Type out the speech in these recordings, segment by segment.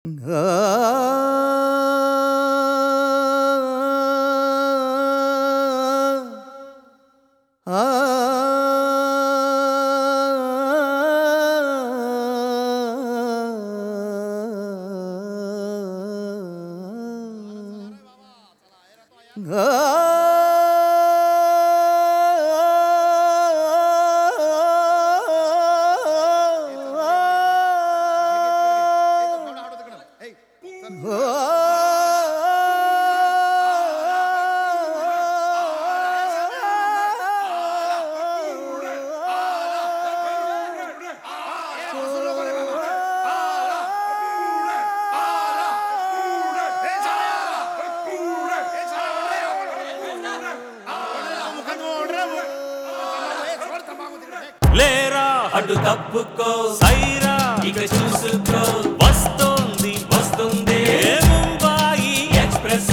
లేరా అటు తప్పుకో సైరా ఇక చూసుకో వస్తుంది వస్తుంది ముంబాయి ఎక్స్ప్రెస్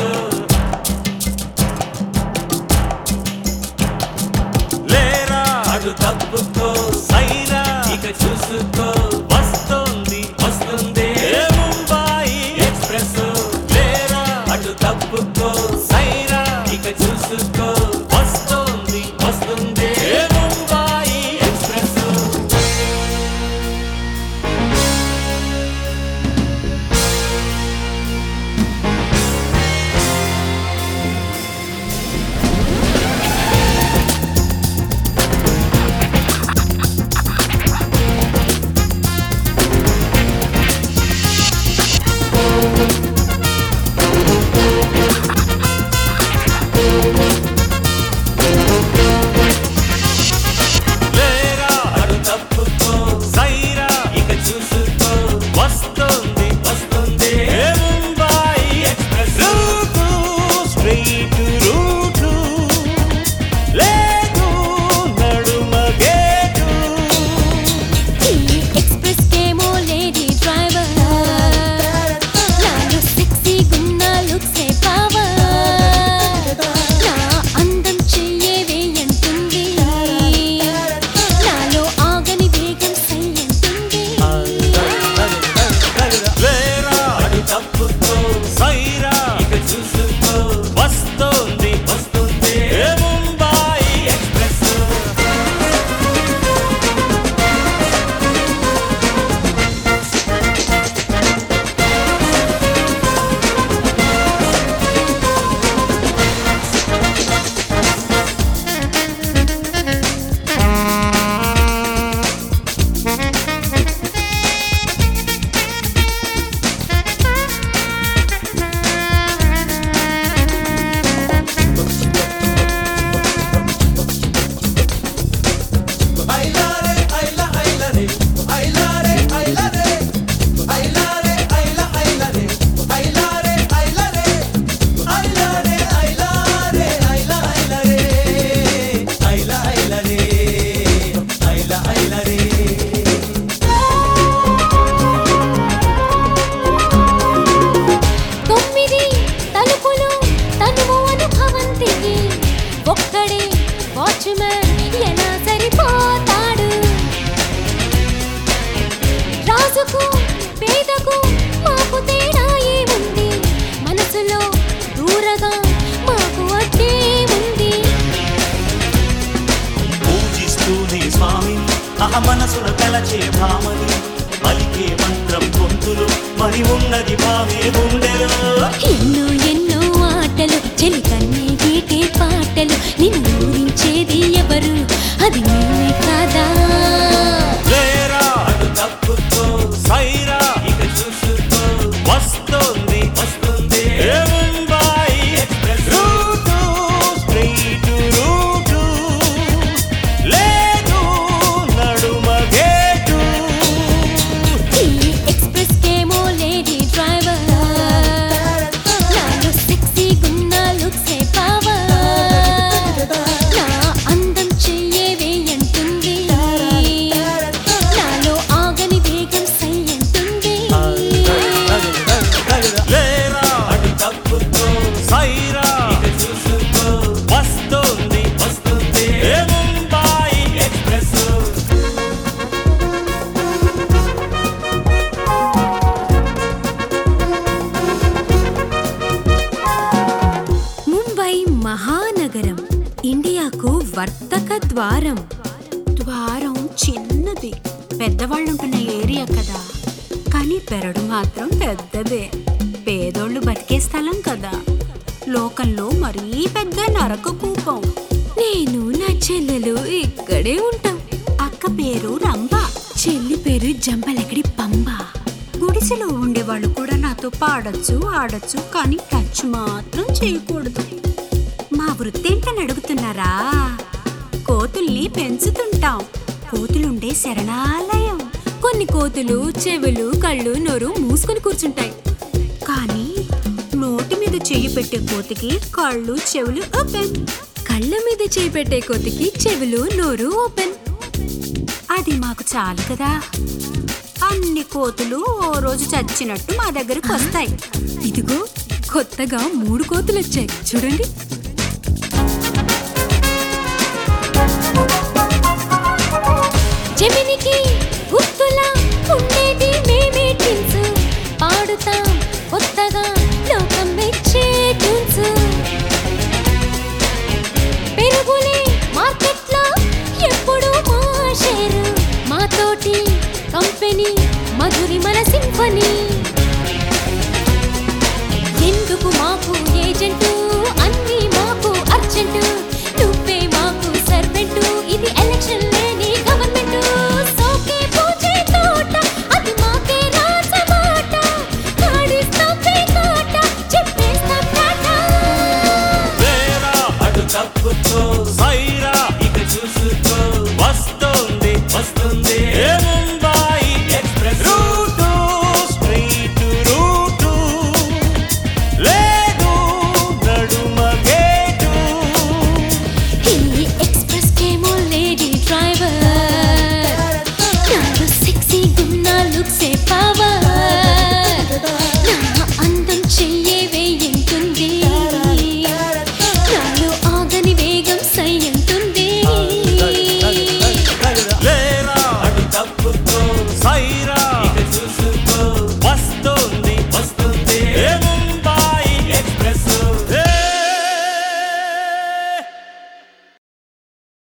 లేరా అటు తప్పుకో సైరా ఇక చూసుకో వస్తుంది వస్తుంది ముంబాయి ఎక్స్ప్రెస్ లేరా అటు తప్పుకో సైరా ఇక చూసుకో వస్తుంది వస్తుంది ముంబాయి ఎక్స్ప్రెస్ మనసుల కలచే భామలు పలికే మంత్రం గొంతులు మరి ఉన్నది భావే గుండెలు ఎన్నో ఎన్నో ఆటలు చెలి కన్నే గీటే పాటలు నిన్ను ఊరించేది ఎవరు అది నీవే కాదా లేరా అటు తప్పుకో సైరా ఇక చూసుకో వస్తుంది వస్తుంది Mumbai express route straight route లేదు నడుమ గేటు ఈ ఎక్స్ప్రెస్ కేమో లేడీ డ్రైవర్ నాలో సెక్సీ గున్నా లుక్సే పవర్ నా అందం చెయ్యేవే అంటుంది వర్తక ద్వారం. ద్వారం చిన్నది, పెద్దవాళ్ళుంటున్న ఏరియా కదా, కానీ పెరడు మాత్రం పెద్దదే. పేదోళ్ళు బతికే స్థలం కదా, లోకంలో మరీ పెద్ద నరక కూపం. నేను నా చెల్లెలు ఇక్కడే ఉంటాం. అక్క పేరు రంభ, చెల్లి పేరు జంబలకడి పంబ. గుడిసెలో ఉండేవాళ్ళు కూడా నాతో పాడొచ్చు, ఆడొచ్చు, కానీ టచ్ మాత్రం చేయకూడదు. మా వృత్తి ఏంటని అడుగుతున్నారా? కోతుల్ని పెంచుతుంటాం. కోతులుండే శరణాలయం. కొన్ని కోతులు చెవులు కళ్ళు నోరు మూసుకొని కూర్చుంటాయి. కానీ నోటి మీద చెయ్యి పెట్టే కోతికి కళ్ళు చెవులు ఓపెన్. కళ్ళ మీద చేయి పెట్టే కోతికి చెవులు నోరు ఓపెన్. అది మాకు చాలు కదా. అన్ని కోతులు ఓ రోజు చచ్చినట్టు మా దగ్గరకు వస్తాయి. ఇదిగో కొత్తగా 3 కోతులు వచ్చాయి చూడండి. జమినికి